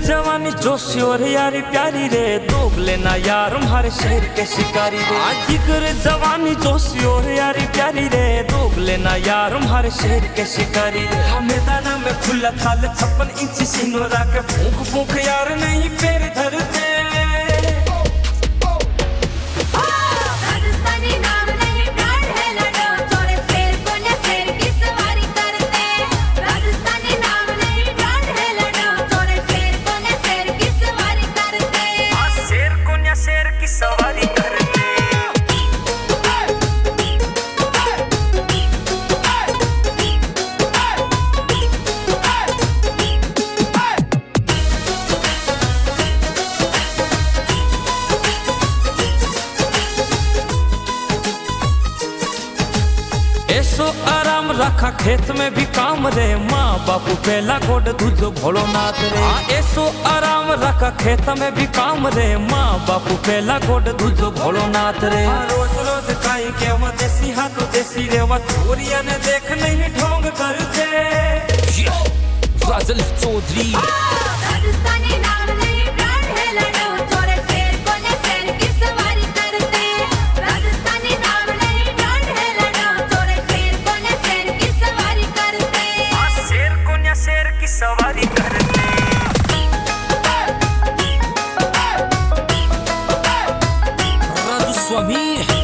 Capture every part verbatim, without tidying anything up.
जवानी जोशी और यारी प्यारी रे, दोग लेना यार हमारे शहर के शिकारी रे। आज जिगर जवानी जोशी और यारी प्यारी रे, दोग लेना यार हमारे शहर के शिकारी रे। हमें दाना में खुला थाल छप्पन इंच सिनोरा के फूंक फूंक यार नहीं पैर धरते। ऐसो आराम रखा खेत में भी काम रे, माँ बापू पहला गोड दूजो भोलो नाथ रे। ऐसो आराम रखा खेत में भी काम रे, माँ बापू पहला गोड दूजो भोलो नाथ रे। रोज रोज खाई के वो देसी हाथ देसी रे, वो चोरिया ने देख नहीं ढोंग करते। फाजिल चौधरी राजस्थानी नाम नहीं ब्रांड है लड़ो, चोरे शेर को ने शेर की सवारी करते। राजस्थानी नाम नहीं ब्रांड है लड़ो, चोरे शेर को ने शेर की सवारी करते। शेर को ने शेर की सवारी करते। राजू स्वामी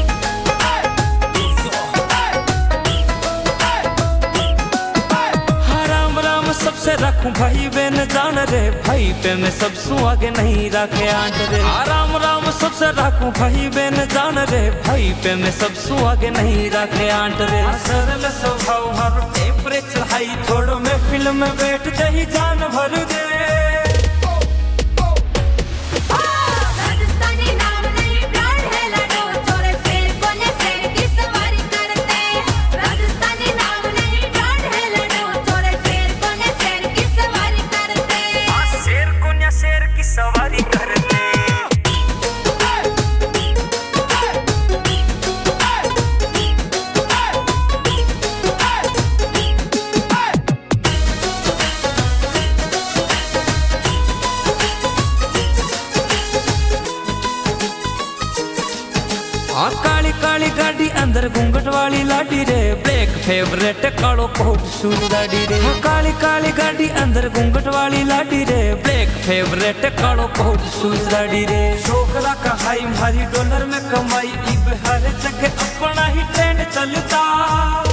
सबसे रखूं भाई बहन जान रे, भाई पे मैं सबसू आगे नहीं रखे आंट रे। राम राम सबसे रखूं भाई बहन जान रे, भाई पे मैं सबसू आगे नहीं रखे आंट रे। सरल स्वभाव हर टेम्परेचर हाई, थोड़ो में फिल्म में बैठ ही जान भर दे। सवारी करते। हाँ काली काली गाड़ी अंदर घूंघट वाली लाडी रे, ब्लैक फेवरेट कालो कोट शूज दाढ़ी रे। हाँ काली काली गाड़ी अंदर घूंघट वाली लाडी रे, ब्लैक फेवरेट कालो कोट शूज दाढ़ी रे। छोकरा का हाई भारी डॉलर में कमाई, इब हर जगह अपना ही ट्रेंड चलता।